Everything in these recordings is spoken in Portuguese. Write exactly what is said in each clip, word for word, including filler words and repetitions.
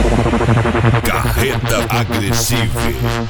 Carreta agressiva.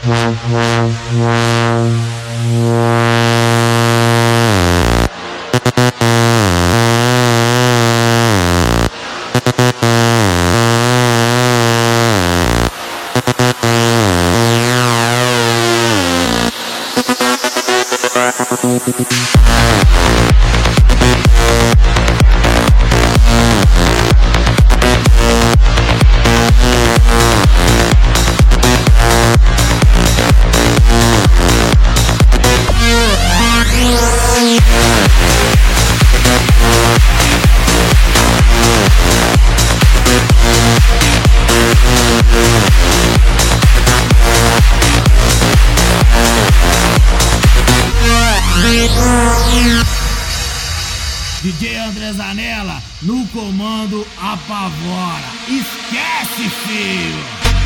D J André Zanella no comando apavora. Esquece, filho!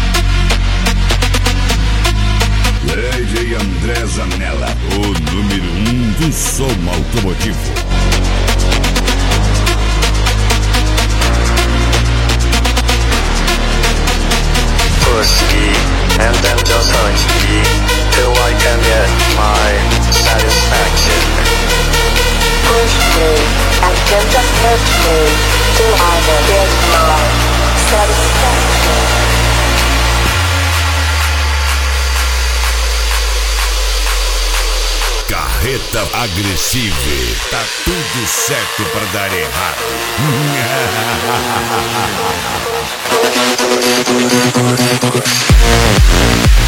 D J André Zanella, o número um do som automotivo. Push E and then just punch E till I can get my satisfaction. Push play, and then just push play, till I can get my satisfaction. Carreta agressiva, tá tudo certo pra dar errado. Push, push, push, push, push.